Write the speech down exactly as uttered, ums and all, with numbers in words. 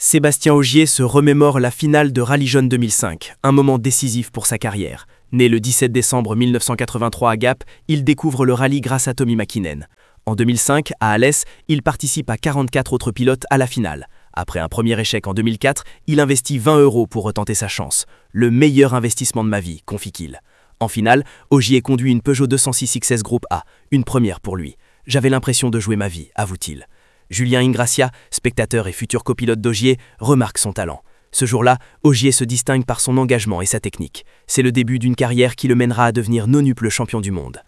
Sébastien Ogier se remémore la finale de Rallye Jaune deux mille cinq, un moment décisif pour sa carrière. Né le dix-sept décembre mille neuf cent quatre-vingt-trois à Gap, il découvre le rallye grâce à Tommi Mäkinen. En deux mille cinq, à Alès, il participe à quarante-quatre autres pilotes à la finale. Après un premier échec en deux mille quatre, il investit vingt euros pour retenter sa chance. Le meilleur investissement de ma vie, confie-t-il. En finale, Ogier conduit une Peugeot deux cent six X S Groupe A, une première pour lui. J'avais l'impression de jouer ma vie, avoue-t-il. Julien Ingrassia, spectateur et futur copilote d'Ogier, remarque son talent. Ce jour-là, Ogier se distingue par son engagement et sa technique. C'est le début d'une carrière qui le mènera à devenir nonuple champion du monde.